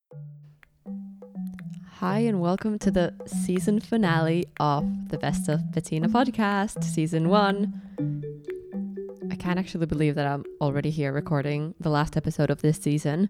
Hi, and welcome to the season finale of the Best of Bettina podcast, season 1. I can't actually believe that I'm already here recording the last episode of this season.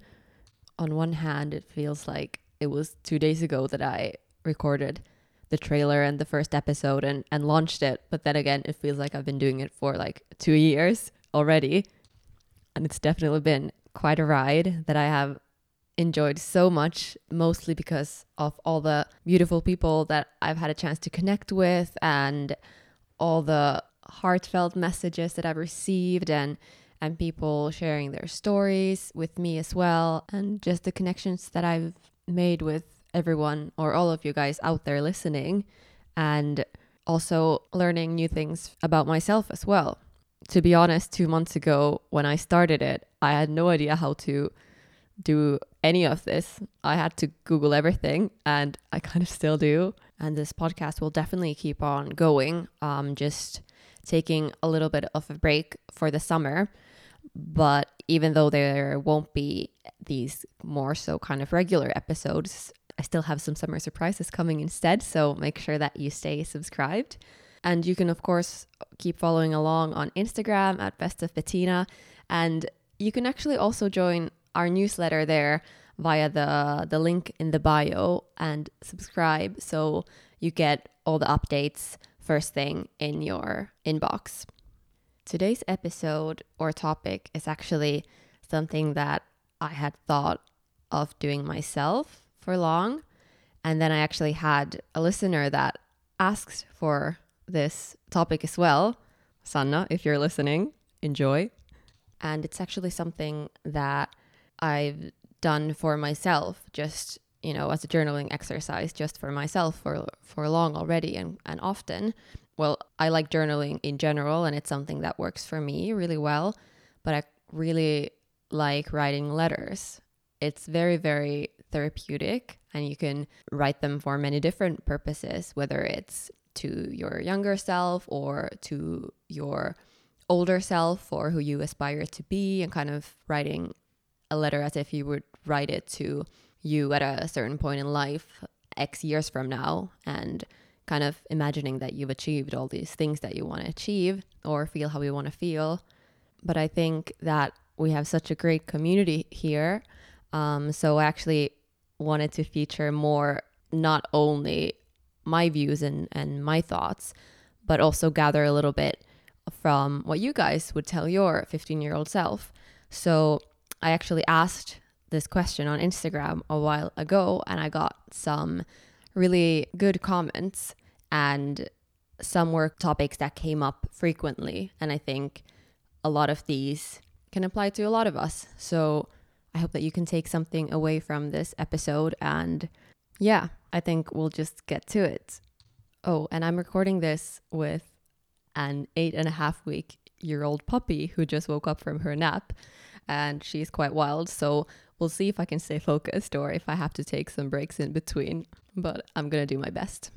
On one hand, it feels like it was 2 days ago that I recorded the trailer and the first episode and launched it. But then again, it feels like I've been doing it for like 2 years already. And it's definitely been quite a ride that I have enjoyed so much, mostly because of all the beautiful people that I've had a chance to connect with and all the heartfelt messages that I've received and people sharing their stories with me as well, and just the connections that I've made with everyone or all of you guys out there listening, and also learning new things about myself as well. To be honest, 2 months ago when I started it, I had no idea how to do any of this. I had to Google everything, and I kind of still do. And this podcast will definitely keep on going, just taking a little bit of a break for the summer. But even though there won't be these more so kind of regular episodes, I still have some summer surprises coming instead. So make sure that you stay subscribed. And you can, of course, keep following along on Instagram at Best of Bettina. And you can actually also join our newsletter there via the link in the bio and subscribe so you get all the updates first thing in your inbox. Today's episode or topic is actually something that I had thought of doing myself for long, and then I actually had a listener that asked for this topic as well. Sanna, if you're listening, enjoy. And it's actually something that I've done for myself, just, as a journaling exercise, just for myself for long already and often. Well, I like journaling in general, and it's something that works for me really well, but I really like writing letters. It's very, very therapeutic, and you can write them for many different purposes, whether it's to your younger self or to your older self or who you aspire to be, and kind of writing a letter as if you would write it to you at a certain point in life, X years from now, and kind of imagining that you've achieved all these things that you want to achieve or feel how you want to feel. But I think that we have such a great community here. So I actually wanted to feature more, not only my views and my thoughts, but also gather a little bit from what you guys would tell your 15-year-old self. So I actually asked this question on Instagram a while ago, and I got some really good comments, and some were topics that came up frequently. And I think a lot of these can apply to a lot of us. So I hope that you can take something away from this episode. And yeah, I think we'll just get to it. Oh, and I'm recording this with an 8.5-week-old puppy who just woke up from her nap. And she's quite wild, so we'll see if I can stay focused or if I have to take some breaks in between, but I'm gonna do my best.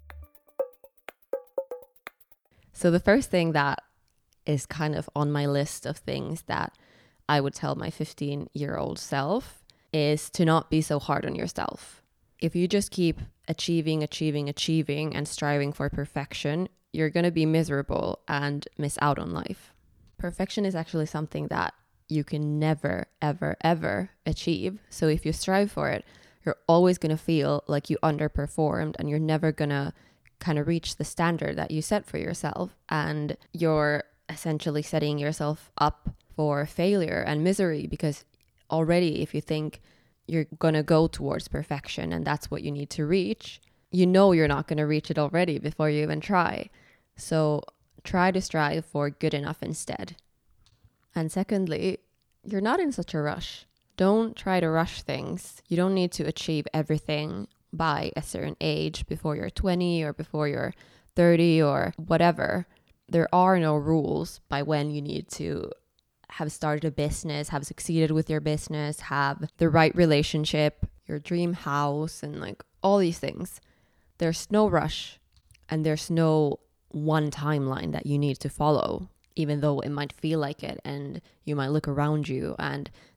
So the first thing that is kind of on my list of things that I would tell my 15-year-old self is to not be so hard on yourself. If you just keep achieving and striving for perfection, you're gonna be miserable and miss out on life. Perfection is actually something that you can never, ever, ever achieve. So if you strive for it, you're always going to feel like you underperformed, and you're never going to kind of reach the standard that you set for yourself. And you're essentially setting yourself up for failure and misery, because already if you think you're going to go towards perfection and that's what you need to reach, you're not going to reach it already before you even try. So try to strive for good enough instead. And secondly, you're not in such a rush. Don't try to rush things. You don't need to achieve everything by a certain age, before you're 20 or before you're 30 or whatever. There are no rules by when you need to have started a business, have succeeded with your business, have the right relationship, your dream house, and like all these things. There's no rush, and there's no one timeline that you need to follow, even though it might feel like it, and you might look around you and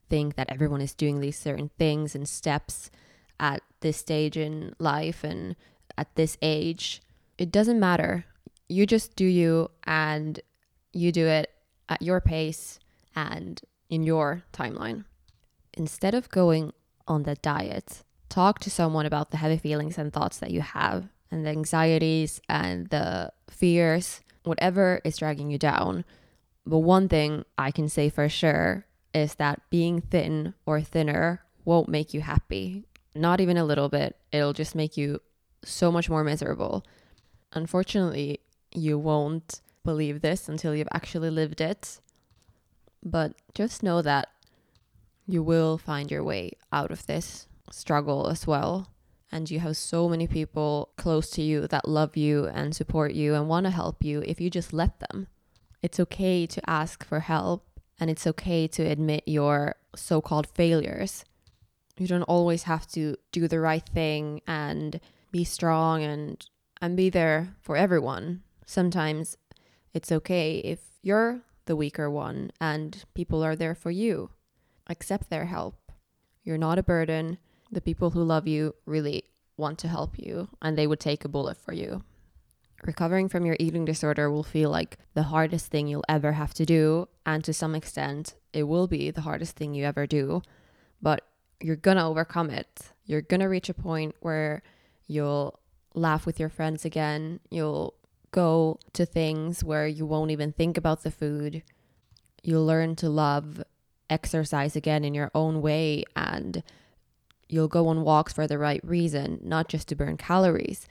think that everyone is doing these certain things and steps at this stage in life and at this age. It doesn't matter. You just do you, and you do it at your pace and in your timeline. Instead of going on that diet, talk to someone about the heavy feelings and thoughts that you have, and the anxieties and the fears, whatever is dragging you down. But one thing I can say for sure is that being thin or thinner won't make you happy. Not even a little bit. It'll just make you so much more miserable. Unfortunately, you won't believe this until you've actually lived it. But just know that you will find your way out of this struggle as well. And you have so many people close to you that love you and support you and want to help you if you just let them. It's okay to ask for help, and it's okay to admit your so-called failures. You don't always have to do the right thing and be strong and be there for everyone. Sometimes it's okay if you're the weaker one and people are there for you. Accept their help. You're not a burden. The people who love you really want to help you, and they would take a bullet for you. Recovering from your eating disorder will feel like the hardest thing you'll ever have to do, and to some extent, it will be the hardest thing you ever do, but you're gonna overcome it. You're gonna reach a point where you'll laugh with your friends again. You'll go to things where you won't even think about the food. You'll learn to love exercise again in your own way, and you'll go on walks for the right reason, not just to burn calories.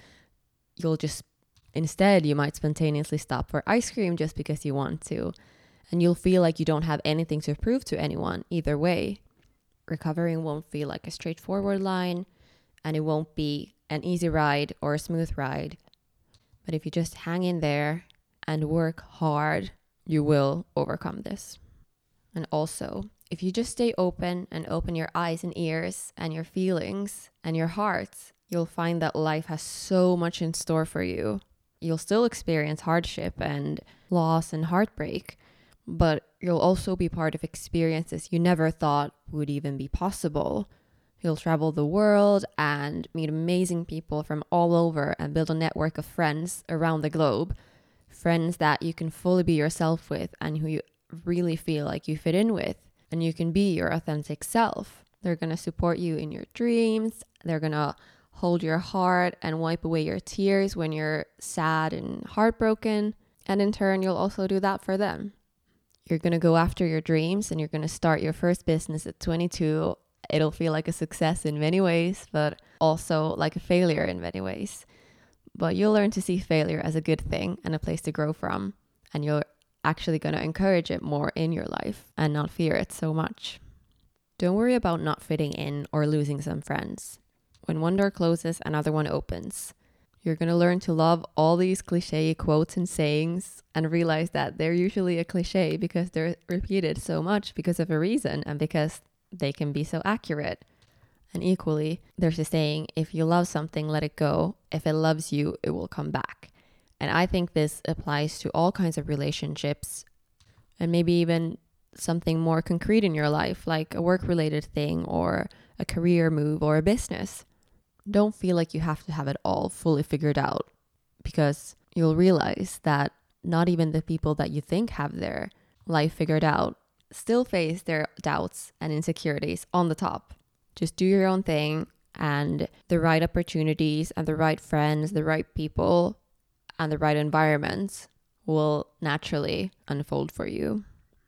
Instead, you might spontaneously stop for ice cream just because you want to, and you'll feel like you don't have anything to prove to anyone either way. Recovering won't feel like a straightforward line, and it won't be an easy ride or a smooth ride. But if you just hang in there and work hard, you will overcome this. And also, if you just stay open and open your eyes and ears and your feelings and your heart, you'll find that life has so much in store for you. You'll still experience hardship and loss and heartbreak, but you'll also be part of experiences you never thought would even be possible. You'll travel the world and meet amazing people from all over and build a network of friends around the globe. Friends that you can fully be yourself with and who you really feel like you fit in with, and you can be your authentic self. They're going to support you in your dreams. They're going to hold your heart and wipe away your tears when you're sad and heartbroken. And in turn, you'll also do that for them. You're going to go after your dreams, and you're going to start your first business at 22. It'll feel like a success in many ways, but also like a failure in many ways. But you'll learn to see failure as a good thing and a place to grow from. And you're actually going to encourage it more in your life and not fear it so much. Don't worry about not fitting in or losing some friends. When one door closes, another one opens. You're going to learn to love all these cliche quotes and sayings and realize that they're usually a cliche because they're repeated so much because of a reason and because they can be so accurate. And equally, there's a saying, if you love something, let it go. If it loves you, it will come back. And I think this applies to all kinds of relationships, and maybe even something more concrete in your life, like a work-related thing or a career move or a business. Don't feel like you have to have it all fully figured out, because you'll realize that not even the people that you think have their life figured out still face their doubts and insecurities on the top. Just do your own thing, and the right opportunities and the right friends, the right people, and the right environment will naturally unfold for you.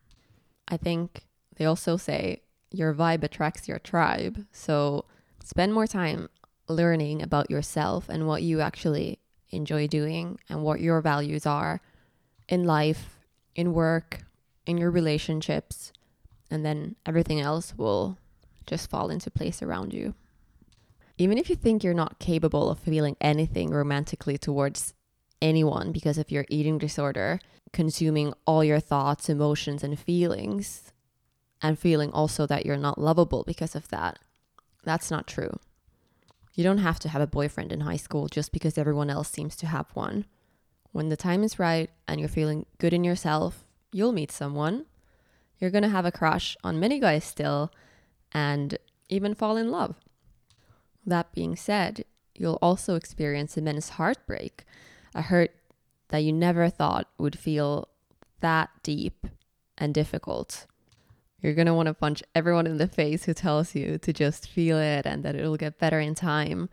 I think they also say your vibe attracts your tribe. So spend more time learning about yourself and what you actually enjoy doing and what your values are in life, in work, in your relationships, and then everything else will just fall into place around you. Even if you think you're not capable of feeling anything romantically towards anyone because of your eating disorder, consuming all your thoughts, emotions, and feelings, and feeling also that you're not lovable because of that, that's not true. You don't have to have a boyfriend in high school just because everyone else seems to have one. When the time is right and you're feeling good in yourself, you'll meet someone. You're going to have a crush on many guys still and even fall in love. That being said, you'll also experience immense heartbreak, a hurt that you never thought would feel that deep and difficult. You're going to want to punch everyone in the face who tells you to just feel it and that it'll get better in time,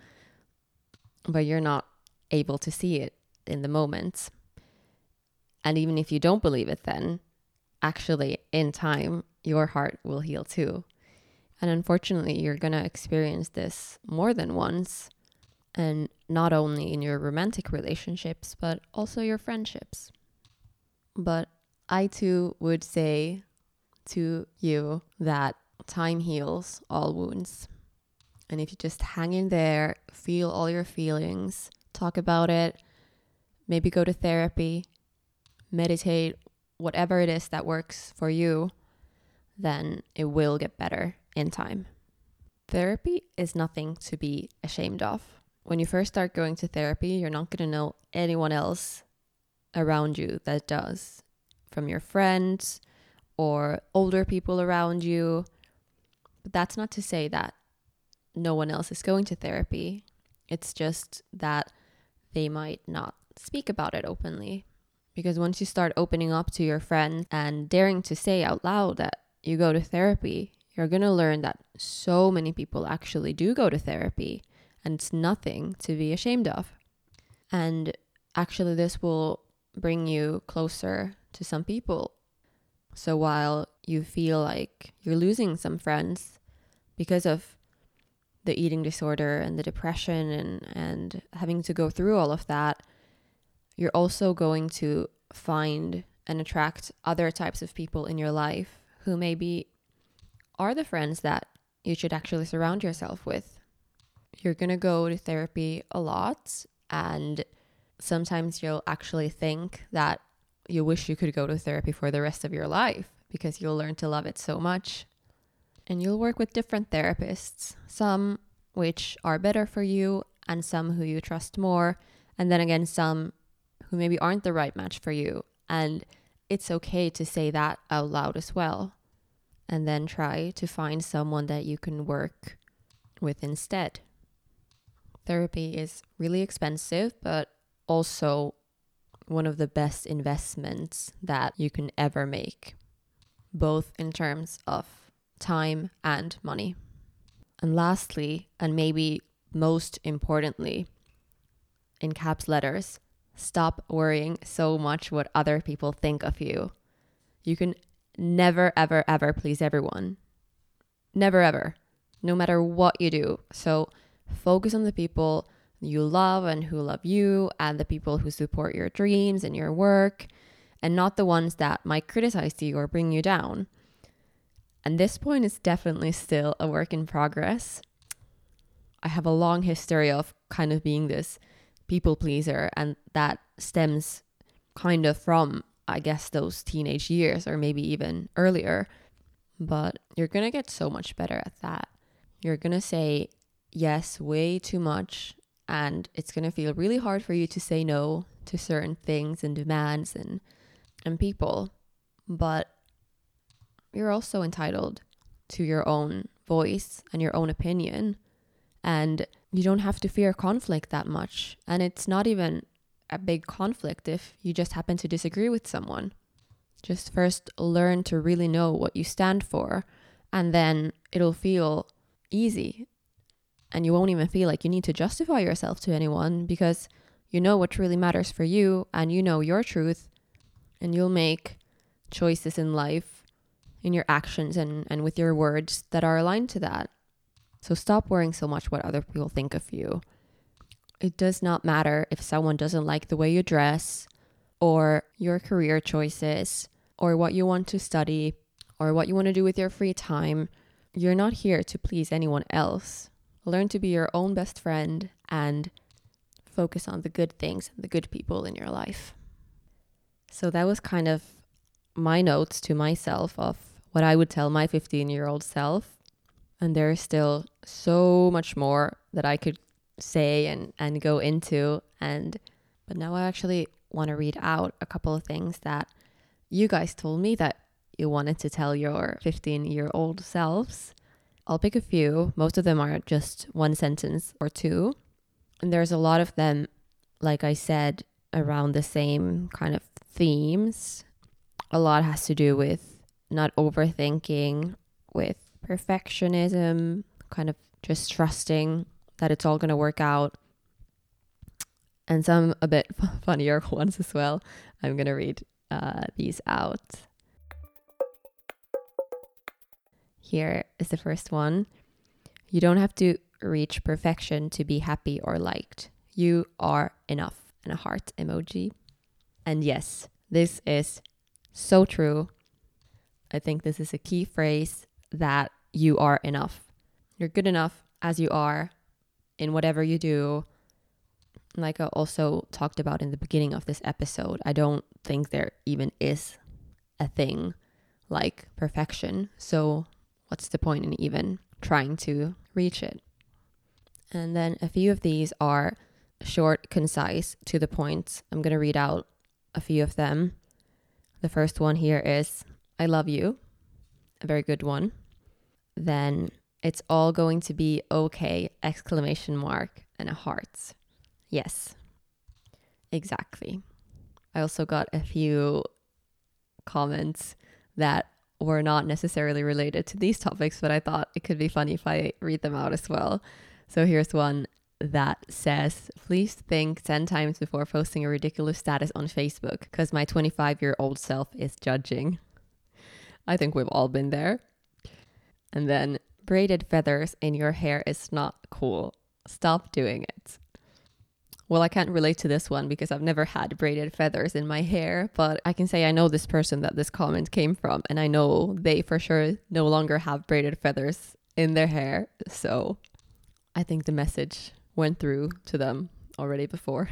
but you're not able to see it in the moment. And even if you don't believe it then, actually in time, your heart will heal too. And unfortunately, you're going to experience this more than once, and not only in your romantic relationships, but also your friendships. But I too would say to you that time heals all wounds. And if you just hang in there, feel all your feelings, talk about it, maybe go to therapy, meditate, whatever it is that works for you, then it will get better in time. Therapy is nothing to be ashamed of. When you first start going to therapy, you're not going to know anyone else around you that does, from your friends or older people around you. But that's not to say that no one else is going to therapy. It's just that they might not speak about it openly. Because once you start opening up to your friends and daring to say out loud that you go to therapy, you're going to learn that so many people actually do go to therapy, and it's nothing to be ashamed of. And actually, this will bring you closer to some people. So while you feel like you're losing some friends because of the eating disorder and the depression and having to go through all of that, you're also going to find and attract other types of people in your life who maybe are the friends that you should actually surround yourself with. You're going to go to therapy a lot, and sometimes you'll actually think that you wish you could go to therapy for the rest of your life because you'll learn to love it so much. And you'll work with different therapists, some which are better for you and some who you trust more, and then again some who maybe aren't the right match for you. And it's okay to say that out loud as well. And then try to find someone that you can work with instead. Therapy is really expensive, but also one of the best investments that you can ever make, both in terms of time and money. And lastly, and maybe most importantly, in caps letters, stop worrying so much what other people think of you. You can never, ever, ever please everyone. Never, ever. No matter what you do. So focus on the people you love and who love you, and the people who support your dreams and your work, and not the ones that might criticize you or bring you down. And this point is definitely still a work in progress. I have a long history of kind of being this people pleaser, and that stems kind of from, I guess, those teenage years or maybe even earlier. But you're going to get so much better at that. You're going to say yes way too much, and it's going to feel really hard for you to say no to certain things and demands and people. But you're also entitled to your own voice and your own opinion, and you don't have to fear conflict that much. And it's not even a big conflict if you just happen to disagree with someone. Just first learn to really know what you stand for, and then it'll feel easy. And you won't even feel like you need to justify yourself to anyone, because you know what really matters for you and you know your truth, and you'll make choices in life, in your actions and with your words that are aligned to that. So stop worrying so much what other people think of you. It does not matter if someone doesn't like the way you dress, or your career choices, or what you want to study, or what you want to do with your free time. You're not here to please anyone else. Learn to be your own best friend and focus on the good things and the good people in your life. So that was kind of my notes to myself of what I would tell my 15-year-old self. And there's still so much more that I could say and go into. But now I actually want to read out a couple of things that you guys told me that you wanted to tell your 15-year-old selves. I'll pick a few. Most of them are just one sentence or two. And there's a lot of them, like I said, around the same kind of themes. A lot has to do with not overthinking, with perfectionism, kind of just trusting that it's all going to work out. And some a bit funnier ones as well. I'm going to read these out. Here is the first one. You don't have to reach perfection to be happy or liked. You are enough. And a heart emoji. And yes, this is so true. I think this is a key phrase, that you are enough. You're good enough as you are in whatever you do. Like I also talked about in the beginning of this episode, I don't think there even is a thing like perfection. So what's the point in even trying to reach it? And then a few of these are short, concise, to the point. I'm going to read out a few of them. The first one here is, I love you. A very good one. Then, it's all going to be okay, ! And a heart. Yes, exactly. I also got a few comments that were not necessarily related to these topics, but I thought it could be funny if I read them out as well. So here's one that says, please think 10 times before posting a ridiculous status on Facebook because my 25-year-old self is judging. I think we've all been there. And then, braided feathers in your hair is not cool. Stop doing it. Well, I can't relate to this one because I've never had braided feathers in my hair, but I can say I know this person that this comment came from, and I know they for sure no longer have braided feathers in their hair. So I think the message went through to them already before.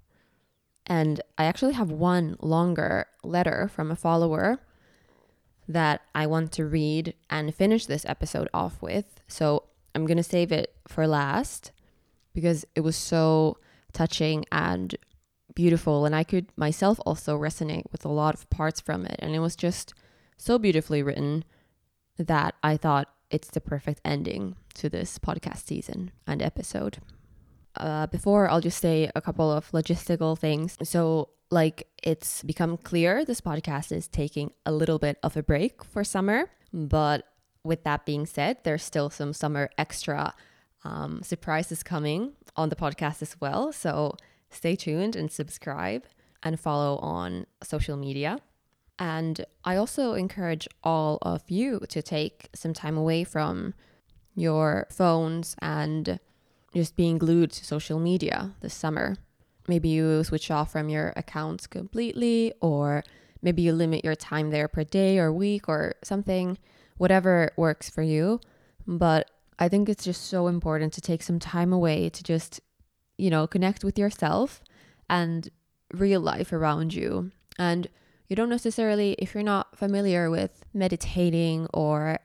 And I actually have one longer letter from a follower that I want to read and finish this episode off with. So I'm going to save it for last because it was so touching and beautiful. And I could myself also resonate with a lot of parts from it. And it was just so beautifully written that I thought it's the perfect ending to this podcast season and episode. Before, I'll just say a couple of logistical things. So, like, it's become clear this podcast is taking a little bit of a break for summer. But with that being said, there's still some summer extra surprises coming on the podcast as well. So stay tuned and subscribe and follow on social media. And I also encourage all of you to take some time away from your phones and just being glued to social media this summer. Maybe you switch off from your accounts completely, or maybe you limit your time there per day or week or something, whatever works for you. But I think it's just so important to take some time away to just, connect with yourself and real life around you. And you don't necessarily, if you're not familiar with meditating or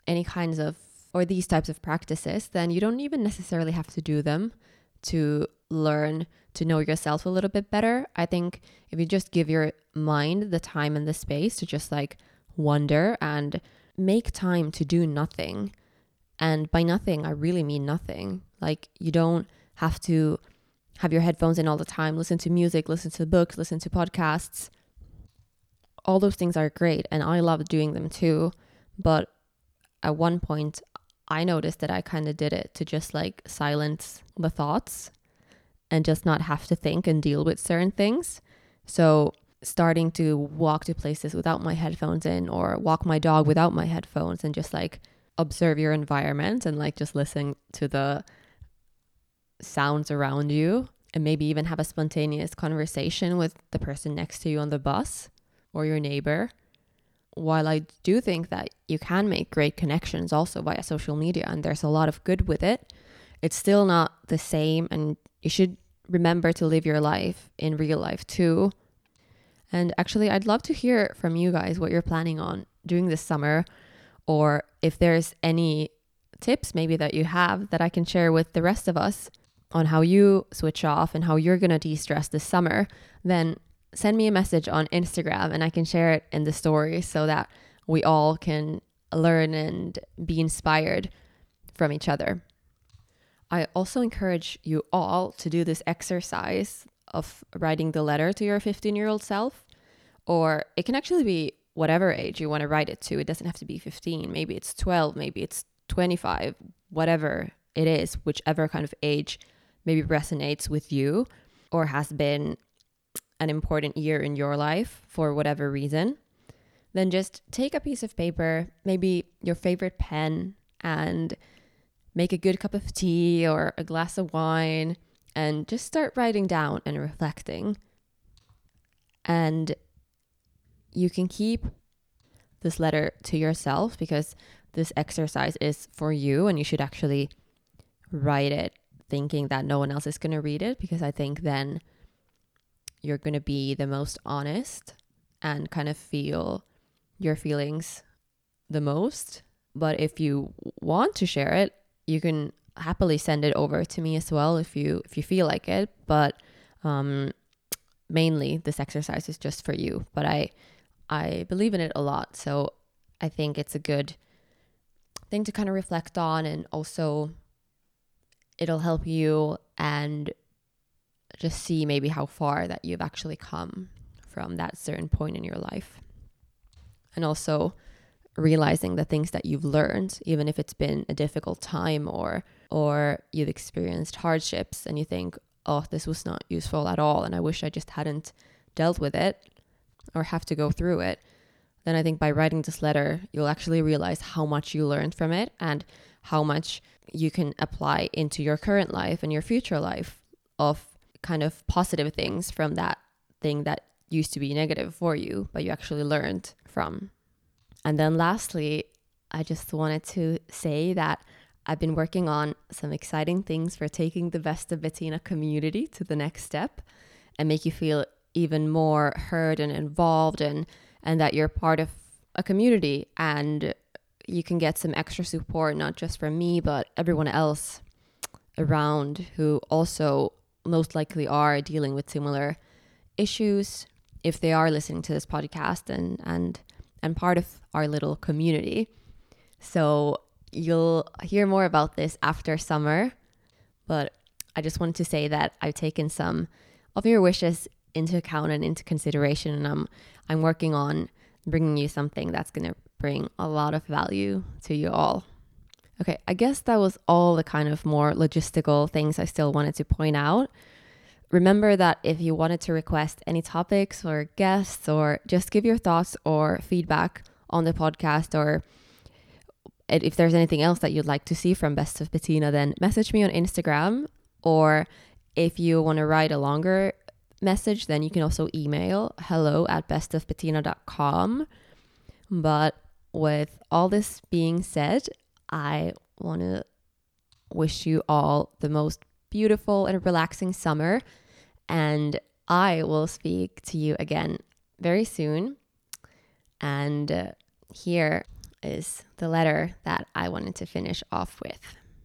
these types of practices, then you don't even necessarily have to do them to learn to know yourself a little bit better. I think if you just give your mind the time and the space to just wonder and make time to do nothing. And by nothing, I really mean nothing. You don't have to have your headphones in all the time, listen to music, listen to books, listen to podcasts. All those things are great and I love doing them too. But at one point, I noticed that I kind of did it to just silence the thoughts and just not have to think and deal with certain things. So starting to walk to places without my headphones in, or walk my dog without my headphones, and just observe your environment and just listen to the sounds around you, and maybe even have a spontaneous conversation with the person next to you on the bus or your neighbor. While I do think that you can make great connections also via social media, and there's a lot of good with it, it's still not the same, and you should remember to live your life in real life too. And actually, I'd love to hear from you guys what you're planning on doing this summer, or if there's any tips maybe that you have that I can share with the rest of us on how you switch off and how you're going to de-stress this summer, then send me a message on Instagram and I can share it in the story so that we all can learn and be inspired from each other. I also encourage you all to do this exercise of writing the letter to your 15-year-old self, or it can actually be whatever age you want to write it to. It doesn't have to be 15, maybe it's 12, maybe it's 25, whatever it is, whichever kind of age maybe resonates with you or has been an important year in your life for whatever reason. Then just take a piece of paper, maybe your favorite pen, and make a good cup of tea or a glass of wine and just start writing down and reflecting. And you can keep this letter to yourself because this exercise is for you, and you should actually write it thinking that no one else is going to read it, because I think then you're going to be the most honest and kind of feel your feelings the most. But if you want to share it, you can happily send it over to me as well if you feel like it. But mainly this exercise is just for you. But I believe in it a lot, so I think it's a good thing to kind of reflect on, and also it'll help you and just see maybe how far that you've actually come from that certain point in your life. And also realizing the things that you've learned, even if it's been a difficult time or you've experienced hardships and you think, oh, this was not useful at all and I wish I just hadn't dealt with it or have to go through it. Then I think by writing this letter, you'll actually realize how much you learned from it and how much you can apply into your current life and your future life of kind of positive things from that thing that used to be negative for you, but you actually learned from. And then lastly, I just wanted to say that I've been working on some exciting things for taking the Best of Bettina community to the next step and make you feel even more heard and involved, and that you're part of a community and you can get some extra support, not just from me, but everyone else around who also most likely are dealing with similar issues if they are listening to this podcast and part of our little community. So you'll hear more about this after summer, but I just wanted to say that I've taken some of your wishes into account and into consideration, and I'm working on bringing you something that's going to bring a lot of value to you all. Okay, I guess that was all the kind of more logistical things I still wanted to point out. Remember that if you wanted to request any topics or guests, or just give your thoughts or feedback on the podcast, or if there's anything else that you'd like to see from Best of Bettina, then message me on Instagram. Or if you want to write a longer message, then you can also email hello@bestofbettina.com. But with all this being said, I want to wish you all the most beautiful and relaxing summer, and I will speak to you again very soon. And here is the letter that I wanted to finish off with.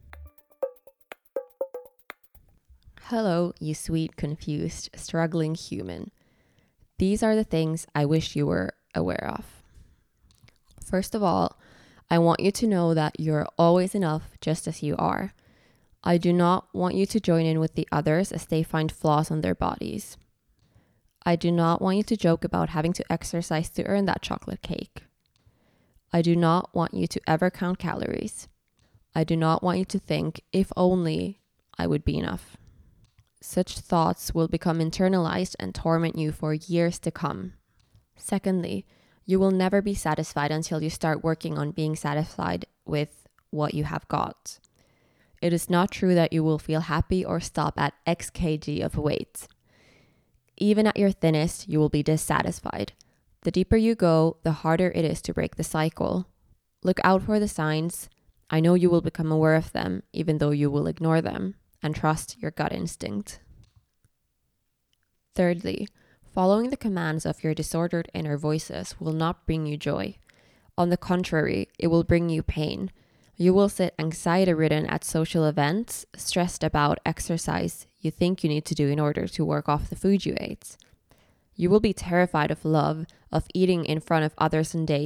Hello, you sweet, confused, struggling human. These are the things I wish you were aware of. First of all, I want you to know that you're always enough just as you are. I do not want you to join in with the others as they find flaws on their bodies. I do not want you to joke about having to exercise to earn that chocolate cake. I do not want you to ever count calories. I do not want you to think, if only I would be enough. Such thoughts will become internalized and torment you for years to come. Secondly, you will never be satisfied until you start working on being satisfied with what you have got. It is not true that you will feel happy or stop at X kg of weight. Even at your thinnest, you will be dissatisfied. The deeper you go, the harder it is to break the cycle. Look out for the signs. I know you will become aware of them, even though you will ignore them, and trust your gut instinct. Thirdly, following the commands of your disordered inner voices will not bring you joy. On the contrary, it will bring you pain. You will sit anxiety-ridden at social events, stressed about exercise you think you need to do in order to work off the food you ate. You will be terrified of love, of eating in front of others on dates,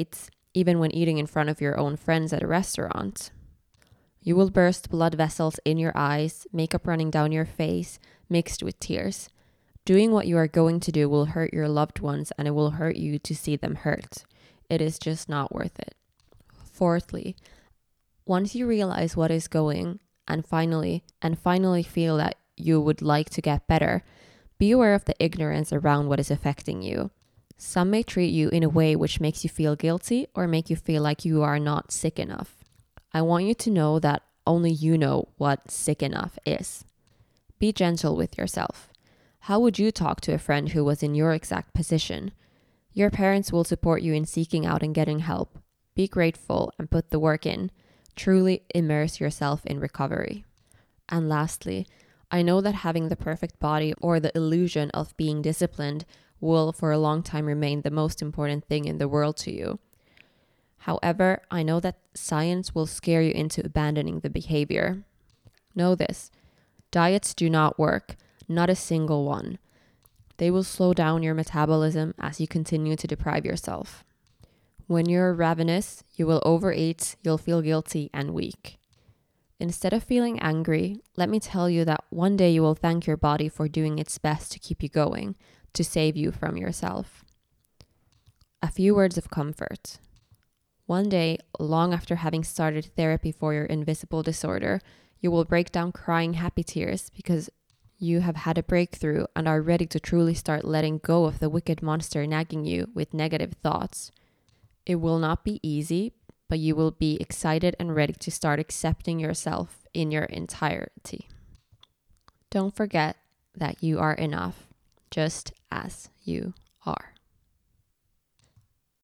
even when eating in front of your own friends at a restaurant. You will burst blood vessels in your eyes, makeup running down your face, mixed with tears. Doing what you are going to do will hurt your loved ones, and it will hurt you to see them hurt. It is just not worth it. Fourthly, once you realize what is going and finally feel that you would like to get better, be aware of the ignorance around what is affecting you. Some may treat you in a way which makes you feel guilty or make you feel like you are not sick enough. I want you to know that only you know what sick enough is. Be gentle with yourself. How would you talk to a friend who was in your exact position? Your parents will support you in seeking out and getting help. Be grateful and put the work in. Truly immerse yourself in recovery. And lastly, I know that having the perfect body or the illusion of being disciplined will for a long time remain the most important thing in the world to you. However, I know that science will scare you into abandoning the behavior. Know this, diets do not work, not a single one. They will slow down your metabolism as you continue to deprive yourself. When you're ravenous, you will overeat, you'll feel guilty and weak. Instead of feeling angry, let me tell you that one day you will thank your body for doing its best to keep you going, to save you from yourself. A few words of comfort. One day, long after having started therapy for your invisible disorder, you will break down crying happy tears because you have had a breakthrough and are ready to truly start letting go of the wicked monster nagging you with negative thoughts. It will not be easy, but you will be excited and ready to start accepting yourself in your entirety. Don't forget that you are enough, just as you are.